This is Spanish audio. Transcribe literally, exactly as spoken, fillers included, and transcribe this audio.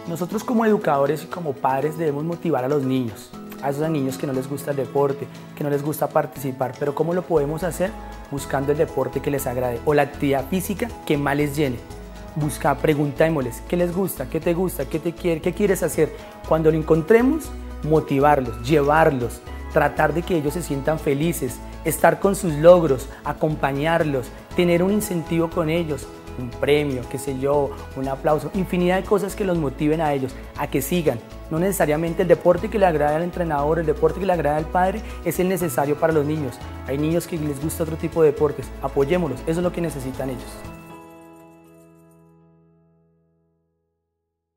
Nosotros como educadores y como padres debemos motivar a los niños, a esos niños que no les gusta el deporte, que no les gusta participar, pero ¿cómo lo podemos hacer? Buscando el deporte que les agrade o la actividad física que más les llene. Busca, preguntémosles, ¿qué les gusta? ¿Qué te gusta? ¿Qué, te quiere, ¿Qué quieres hacer? Cuando lo encontremos, motivarlos, llevarlos, tratar de que ellos se sientan felices, estar con sus logros, acompañarlos, tener un incentivo con ellos, un premio, qué sé yo, un aplauso, infinidad de cosas que los motiven a ellos, a que sigan. No necesariamente el deporte que le agrada al entrenador, el deporte que le agrada al padre es el necesario para los niños. Hay niños que les gusta otro tipo de deportes, apoyémoslos, eso es lo que necesitan ellos.